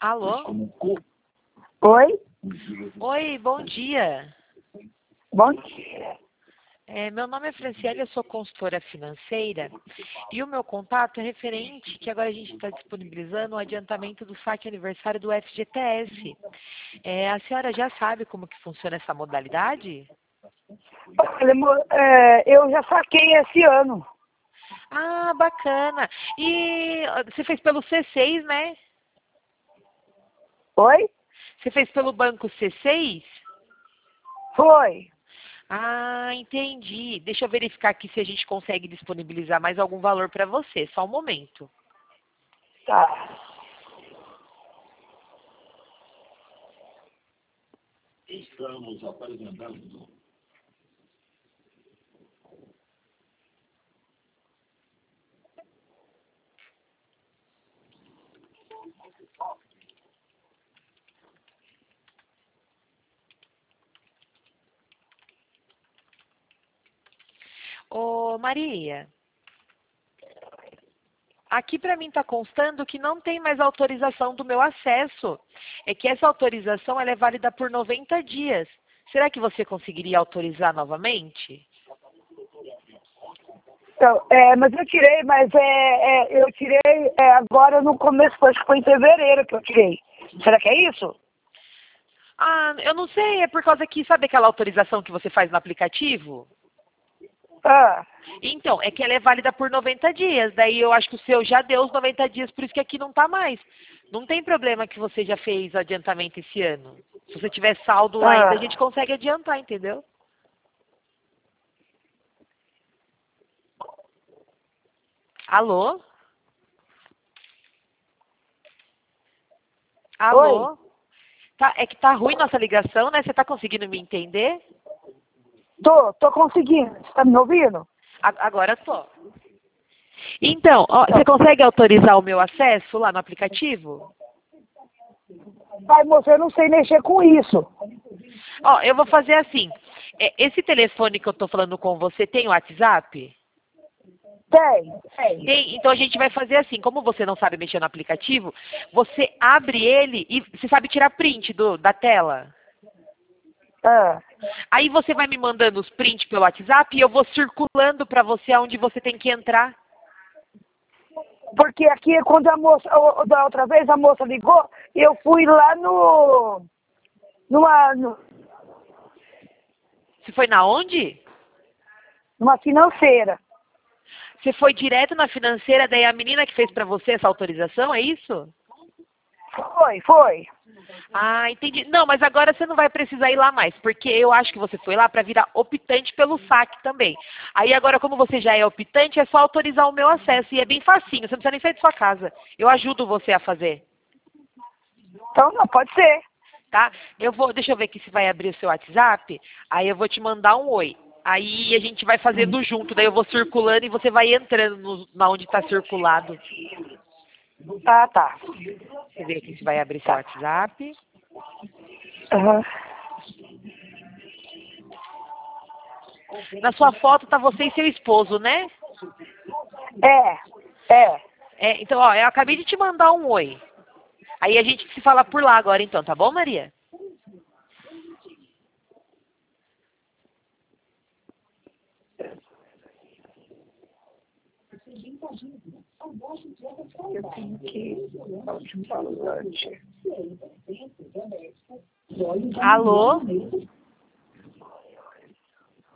Alô? Oi? Oi, bom dia. Bom dia. Meu nome é Franciele, eu sou consultora financeira e o meu contato é referente que agora a gente está disponibilizando o adiantamento do saque aniversário do FGTS. A senhora já sabe como que funciona essa modalidade? Olha, eu já saquei esse ano. Ah, bacana. E você fez pelo C6, né? Oi? Você fez pelo banco C6? Foi. Ah, entendi. Deixa eu verificar aqui se a gente consegue disponibilizar mais algum valor para você. Só um momento. Tá. Estamos apresentando Ô, Maria, aqui para mim está constando que não tem mais autorização do meu acesso. É que essa autorização ela é válida por 90 dias. Será que você conseguiria autorizar novamente? Então, mas eu tirei, eu tirei agora no começo, acho que foi em fevereiro que eu tirei. Será que é isso? Ah, eu não sei, é por causa que, sabe aquela autorização que você faz no aplicativo? Ah, Então, é que ela é válida por 90 dias. Daí eu acho que o seu já deu os 90 dias, por isso que aqui não está mais. Não tem problema que você já fez o adiantamento esse ano. Se você tiver saldo lá ainda, a gente consegue adiantar, entendeu? Alô? Oi? Alô? É que tá ruim nossa ligação, né? Você tá conseguindo me entender? Tô conseguindo. Você tá me ouvindo? Agora tô. Então, ó, você consegue autorizar o meu acesso lá no aplicativo? Pai, moça, eu não sei mexer com isso. Ó, eu vou fazer assim. Esse telefone que eu tô falando com você tem WhatsApp? Tem. Tem, então a gente vai fazer assim, como você não sabe mexer no aplicativo, você abre ele e você sabe tirar print da tela. Ah, Aí você vai me mandando os prints pelo WhatsApp e eu vou circulando para você aonde você tem que entrar. porque aqui, quando a moça, da outra vez a moça ligou, eu fui lá numa Você foi na onde? financeira. Você foi direto na financeira, daí a menina que fez para você essa autorização, é isso? Foi. Ah, entendi. Não, mas agora você não vai precisar ir lá mais, porque eu acho que você foi lá para virar optante pelo saque também. Aí agora, como você já é optante, é só autorizar o meu acesso e é bem facinho, você não precisa nem sair de sua casa. Eu ajudo você a fazer, Então, não, pode ser. tá? Deixa eu ver aqui se vai abrir o seu WhatsApp, aí eu vou te mandar um oi. Aí a gente vai fazendo junto, daí eu vou circulando e você vai entrando na onde está circulado. Ah, tá. Deixa eu ver aqui se vai abrir seu WhatsApp. Aham. Na sua foto tá você e seu esposo, né? É. Então, ó, eu acabei de te mandar um oi. Aí a gente se fala por lá agora, então, tá bom, Maria? Eu tenho que... Último falante. Alô?